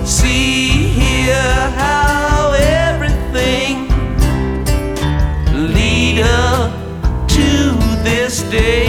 See here how everything lead up to this day.